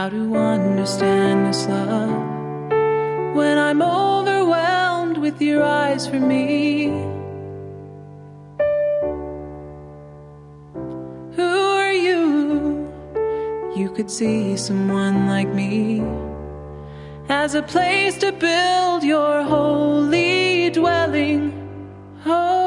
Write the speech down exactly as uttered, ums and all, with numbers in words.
how to understand this love when I'm overwhelmed with your eyes for me. Who are you? You could see someone like me as a place to build your holy dwelling. Oh,